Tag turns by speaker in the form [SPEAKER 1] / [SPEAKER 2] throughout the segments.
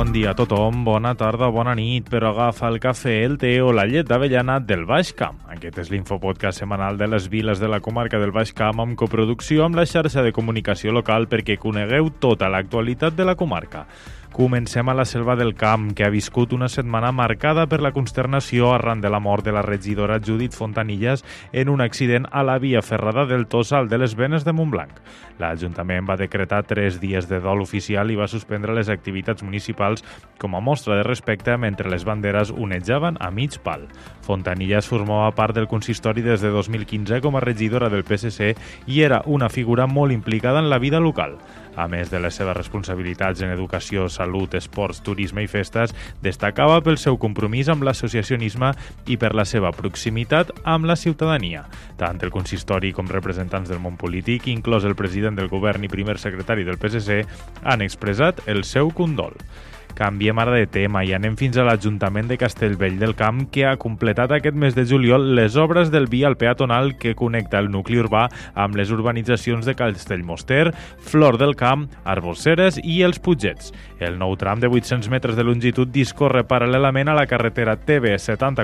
[SPEAKER 1] Bon dia a tothom, bona tarda, bona nit, però agafa el cafè, el té o la llet d'avellana del Baix Camp. Aquest és l'infopodcast setmanal de les viles de la comarca del Baix Camp amb coproducció amb la xarxa de comunicació local perquè conegueu tota l'actualitat de la comarca. Comencem a la Selva del Camp, que ha viscut una setmana marcada per la consternació arran de la mort de la regidora Judit Fontanillas en un accident a la via ferrada del Tossal de les Venes de Montblanc. L'Ajuntament va decretar 3 dies de dol oficial i va suspendre les activitats municipals com a mostra de respecte mentre les banderes onejaven a mig pal. Fontanillas formava part del consistori des de 2015 com a regidora del PSC i era una figura molt implicada en la vida local. A més de les seves responsabilitats en educació, salut, esports, turisme i festes, destacava pel seu compromís amb l'associacionisme i per la seva proximitat amb la ciutadania. Tant el consistori com representants del món polític, inclòs el president del govern i primer secretari del PSC, han expressat el seu condol. Canviem ara de tema i anem fins a l'Ajuntament de Castellvell del Camp, que ha completat aquest mes de juliol les obres del vial peatonal que connecta el nucli urbà amb les urbanitzacions de Castellmoster, Flor del Camp, Arboceres i els Pugets. El nou tram de 800 metres de longitud discorre paral·lelament a la carretera TB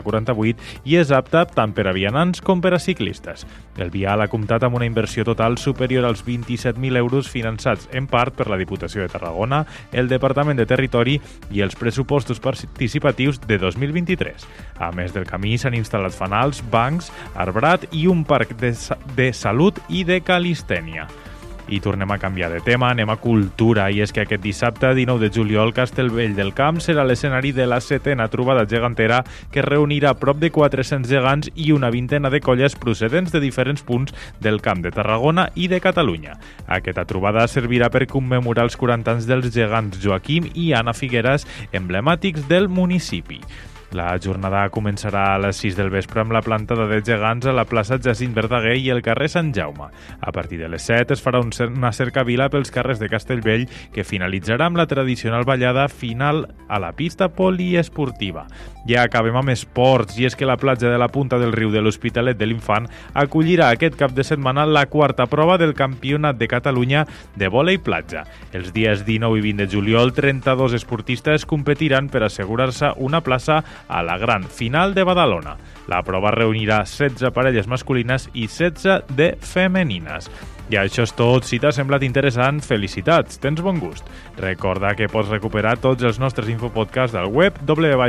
[SPEAKER 1] 7048 i és apte tant per a vianants com per a ciclistes. El vial ha comptat amb una inversió total superior als 27.000 euros finançats en part per la Diputació de Tarragona, el Departament de Territori i els pressupostos participatius de 2023. A més del camí s'han instal·lat fanals, bancs, arbrat i un parc de salut i de calistènia. I tornem a canviar de tema, anem a cultura, i és que aquest dissabte, 19 de juliol, Castellvell del Camp serà l'escenari de la 7a trobada gegantera que reunirà prop de 400 gegants i una vintena de colles procedents de diferents punts del Camp de Tarragona i de Catalunya. Aquesta trobada servirà per commemorar els 40 anys dels gegants Joaquim i Anna Figueres, emblemàtics del municipi. La jornada començarà a les 6 del vespre amb la plantada de gegants a la plaça Jacint Verdaguer i el carrer Sant Jaume. A partir de les 7 es farà una cercavila pels carrers de Castellvell que finalitzarà amb la tradicional ballada final a la pista poliesportiva. Ja acabem amb esports, i és que la platja de la Punta del Riu de l'Hospitalet de l'Infant acollirà aquest cap de setmana la 4a prova del Campionat de Catalunya de vòlei platja. Els dies 19 i 20 de juliol, 32 esportistes competiran per assegurar-se una plaça a la gran final de Badalona. La prova reunirà 16 parelles masculines i 16 de femenines. I això és tot. Si t'ha semblat interessant, felicitats, tens bon gust. Recorda que pots recuperar tots els nostres infopodcasts del web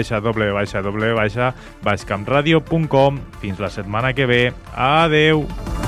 [SPEAKER 1] www.baixcampradio.com. Fins la setmana que ve. Adeu!